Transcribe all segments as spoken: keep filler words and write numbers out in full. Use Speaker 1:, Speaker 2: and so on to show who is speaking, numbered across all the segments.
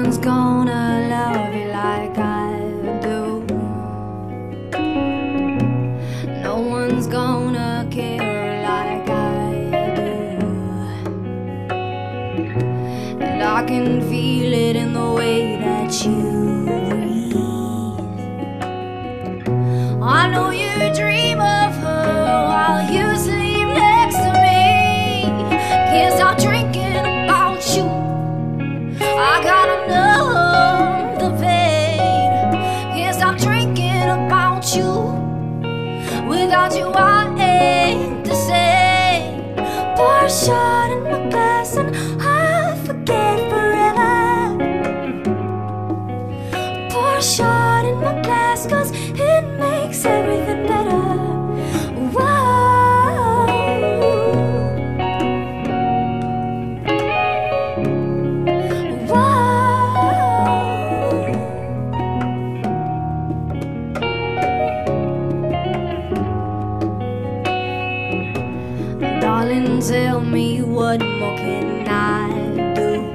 Speaker 1: one's gonna love you like I do. No one's gonna care like I do. And I can feel it in the way that you breathe. I know you dream of her while you sleep next to me. Can't stop drinking about you. I gotta numb the pain. Can't stop drinking about you. Without you I ain't the same. Pour a shot in my glass and I forget forever. Pour a shot in my glass, cause it makes everything better. Whoa. Whoa. Darling, tell me, what more can I do?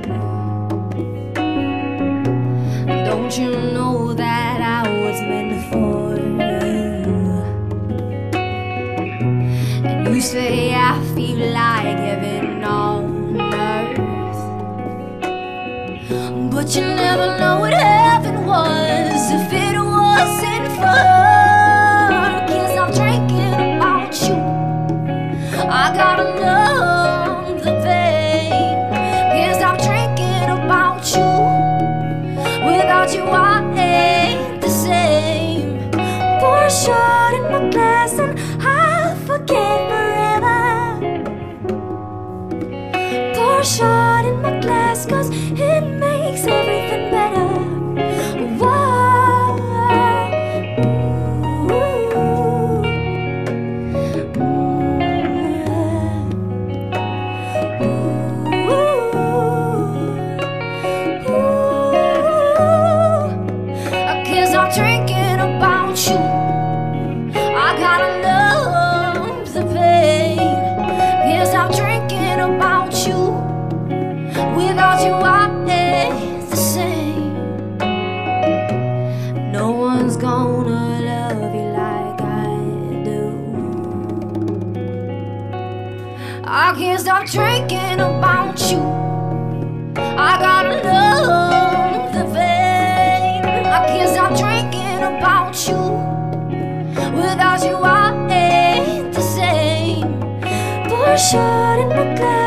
Speaker 1: Don't you know that I was meant for you? And you say I feel like heaven on earth, but you never know what heaven was if it wasn't for her. Can't stop drinking about you. I gotta numb the pain. Can't stop drinking about you. Without you I ain't the same. Pour a shot in my glass and I'll forget forever. Pour a shot in my glass, cause it makes everything better. Whoa. Drinking about you, I gotta numb the pain. Can't stop drinking about you. Without you I ain't the same. No one's gonna love you like I do. I can't stop drinking about you. I gotta numb the pain. I can't stop drinking about you. Without you I ain't the same. Pour a shot in my glass.